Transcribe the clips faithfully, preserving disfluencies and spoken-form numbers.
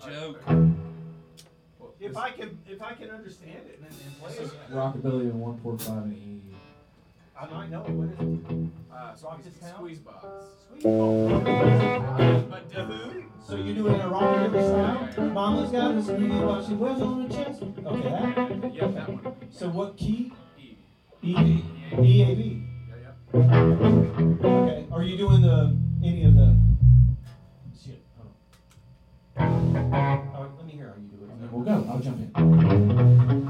joke. If I can, if I can understand it and, and play it, Rockabilly in one four five and E. I might know it. What is it? Uh, Rock squeeze, this town? squeeze box. Sweet. Oh, But to who? so you do it in a rockabilly style? Mama's got a squeeze box she wears on her chest. Okay, that. Yep, that one. So what key? E. E. E A B. Yeah, yeah. Okay. Are you doing the any of the? Shit. Hold on. All right, let me hear how you do it. And then we'll go. I'll jump in.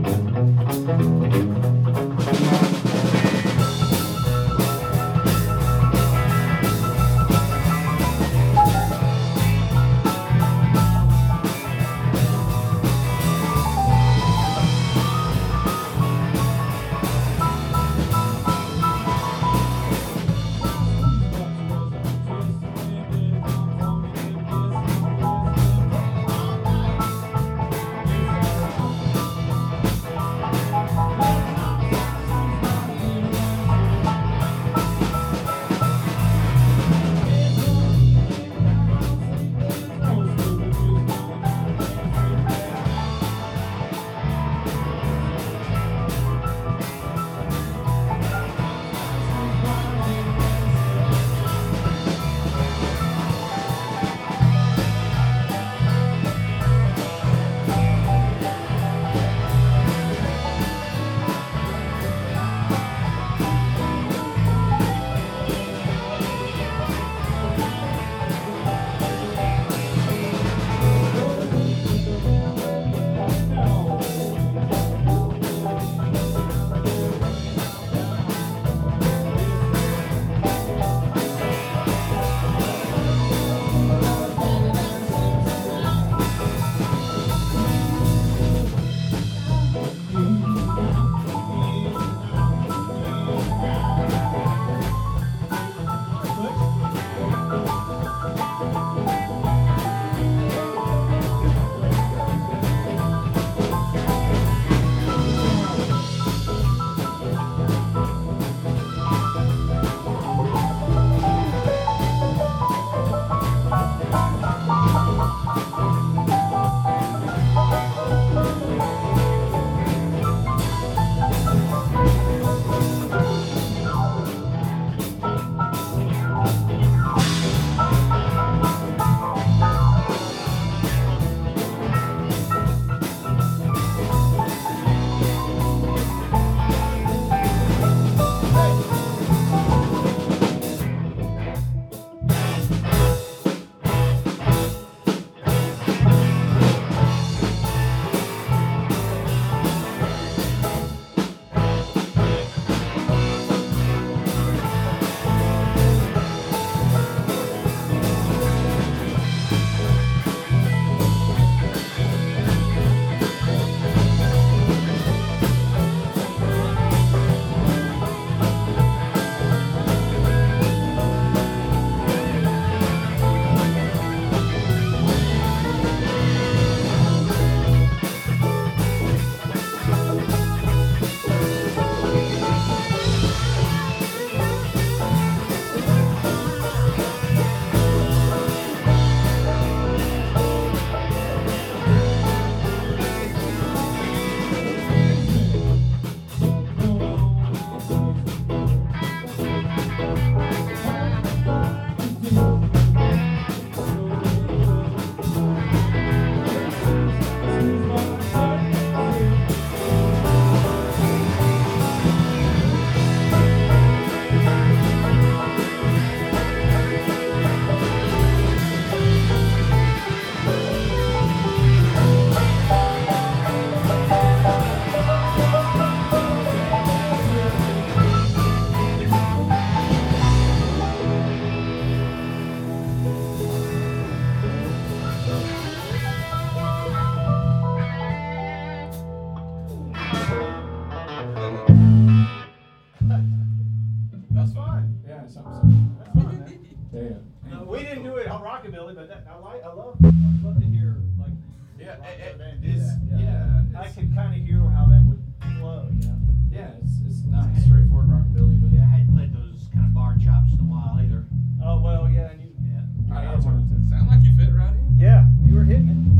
rockabilly, but that, I like, I love, I'd love to hear like. Yeah, rock it, band it, do it's, that. yeah. I it's- could kind of hear how that would flow, you know. Yeah, it's, it's not straightforward rockabilly, but Yeah, I hadn't played those kind of bar chops in a while either. Oh well, yeah, and you, Yeah. I, I Sound wanted to. like you fit right in. yeah, you were hitting it.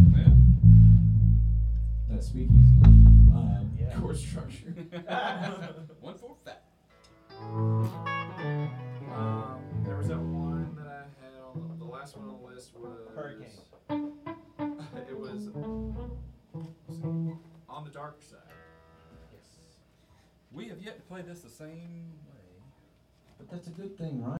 that speakeasy um, Yeah. chord structure. One four five. Um, there was that one that I had on the, the last one on the list was Hurricane. It was let's see, On the Dark Side. Yes. We have yet to play this the same way. But that's a good thing, right?